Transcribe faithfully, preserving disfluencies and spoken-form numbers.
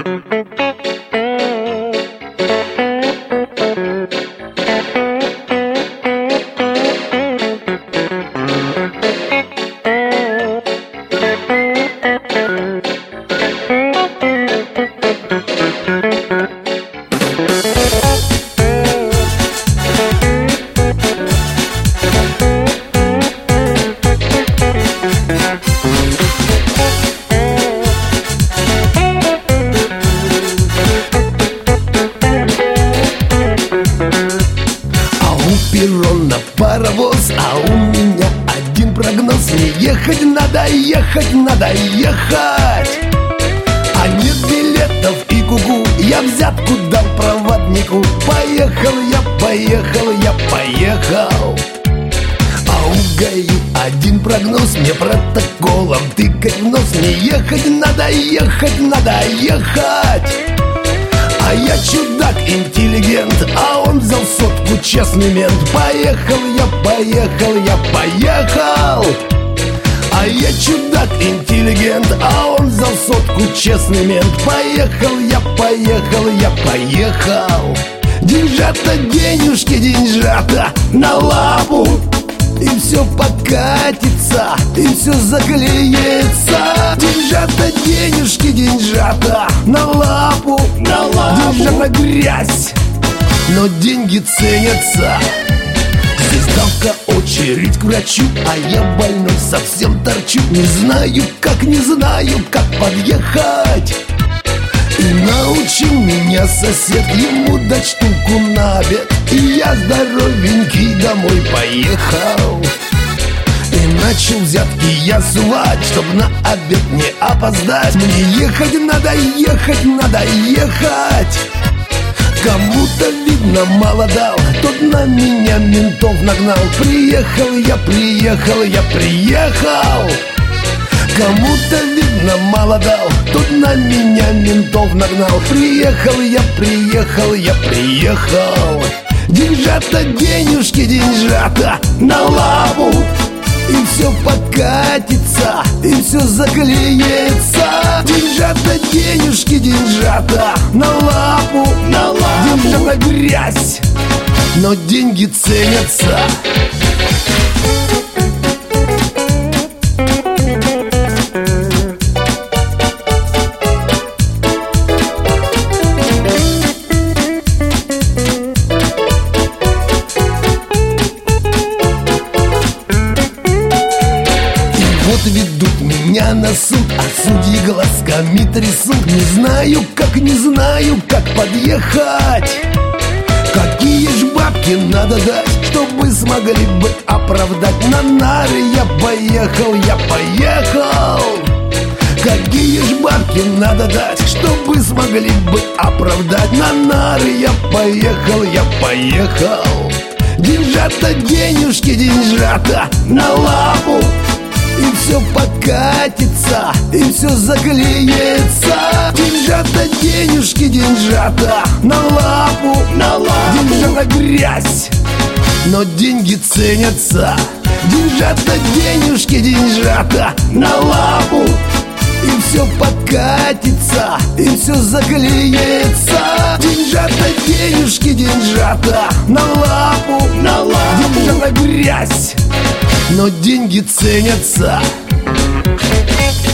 Перрон на паровоз, а у меня один прогноз: не ехать надо, ехать надо, ехать. А нет билетов и куку, я взятку дал проводнику. Поехал я, поехал я, поехал. А у ГАИ один прогноз, мне протоколом тыкать в нос: не ехать надо, ехать надо, ехать. А я чудак, интеллигент, а он взял сотку, честный мент. Поехал я, поехал я, поехал. А я чудак, интеллигент, а он взял сотку, честный мент. Поехал я, поехал я, поехал. Деньжата, денежки, деньжата на лапу, и все покатится, и все заклеится. Деньжата, денежки, деньжата на лапу, на лапу. Деньжата грязь, но деньги ценятся. Здесь давка, очередь к врачу, а я больной совсем торчу. Не знаю как, не знаю как подъехать. И научил меня сосед ему дать штуку на обед. И я здоровенький домой поехал. И начал взятки я сувать, чтоб на обед не опоздать. Мне ехать надо, ехать надо, ехать. Кому-то, видно, мало дал, тот на меня ментов нагнал. Приехал я, приехал я, приехал. Кому-то, видно, мало дал, тот на меня ментов нагнал. Приехал я, приехал я, приехал. Деньжата, денежки, деньжата на лапу, и все покатится, и все заклеится. Деньжата, денежки, деньжата на лапу, на лапу. Деньжата грязь, но деньги ценятся. Вот ведут меня на суд, а судьи глазками трясут. Не знаю как, не знаю как подъехать. Какие ж бабки надо дать, чтобы смогли бы оправдать? На нары я поехал, я поехал. Какие ж бабки надо дать, чтобы смогли бы оправдать? На нары я поехал, я поехал. Деньжата, денежки, деньжата на лапу, и все покатится, и все заклеится. Деньжата, денежки, деньжата на лапу, на лапу. Деньжата грязь, но деньги ценятся. Деньжата, денежки, деньжата на лапу, и все покатится, и все заклеится. Деньжата, денежки, деньжата на лапу, на лапу. Деньжата грязь, но деньги ценятся.